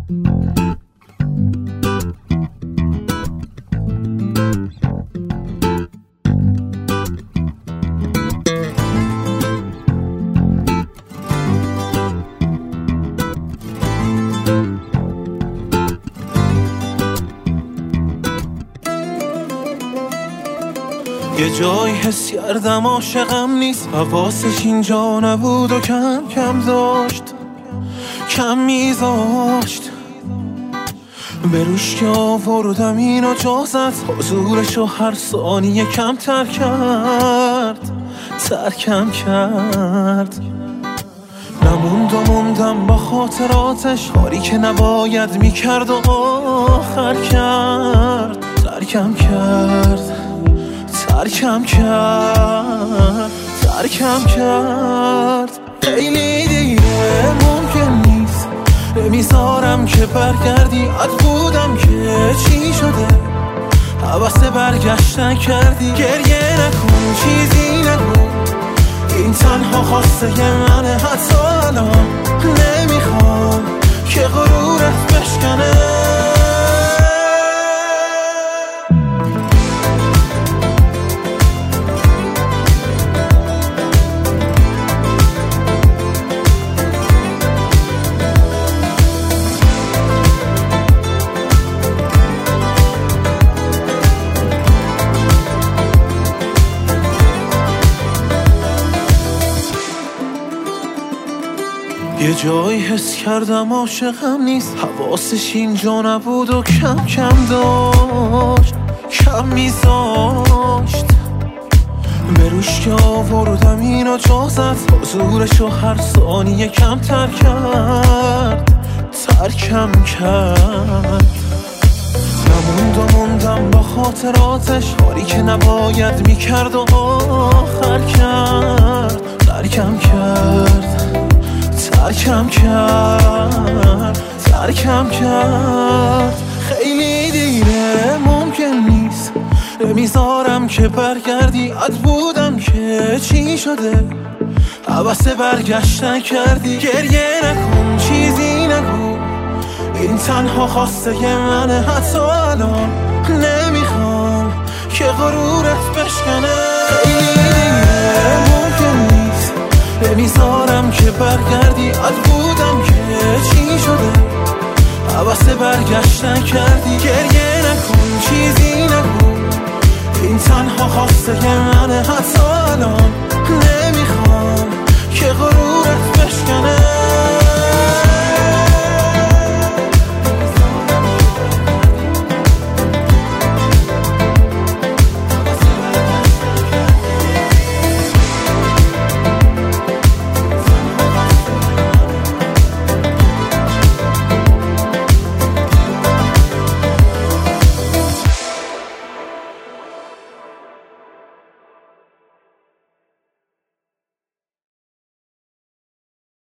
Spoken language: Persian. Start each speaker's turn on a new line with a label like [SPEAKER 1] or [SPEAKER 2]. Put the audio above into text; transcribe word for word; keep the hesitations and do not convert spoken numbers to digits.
[SPEAKER 1] یه جایی حس کردم عاشقم نیست، حواسش اینجا نبود و کم کم داشت کم میذاشت به روش که آوردم اینو جازت، حضورشو هر ثانیه کم تر کرد ترکم کرد. نموند و موندم با خاطراتش، کاری که نباید میکرد و آخر کرد ترکم کرد ترکم کرد ترکم کرد. خیلی دیره ممکن نیست، نمیذارم که برگردی. عد بودم که چی شده، حوث برگشتن کردی. گریه نکن چیزی نگو، این تنها خواسته منه. حتی الان نمیخوام که غرورت بشکنه. یه جایی حس کردم عاشقم نیست، حواسش اینجا نبود و کم کم داشت کم میذاشت به روش که آوردم اینو جازت، حضورشو هر ثانیه کم تر کرد ترکم کرد. نموند و موندم با خاطراتش، کاری که نباید میکرد و آخر کرد ترکم کرد ترکم کرد ترکم کرد. خیلی دیره ممکن نیست، نمیذارم که برگردی. عد بودم که چی شده، حوث برگشتن کردی. گریه نکن چیزی نگو، این تنها خواسته منه. حتی الان نمیخوام که غرورت بشکنه. خیلی دیره ممکن نیست، نمیذارم که برگردی. عد بودم که چی شده، حوث برگشتن کردی. گریه نکن چیزی نگو، این تنها خواسته منه. حتی الان نمیخوام که غرورت بشکنه.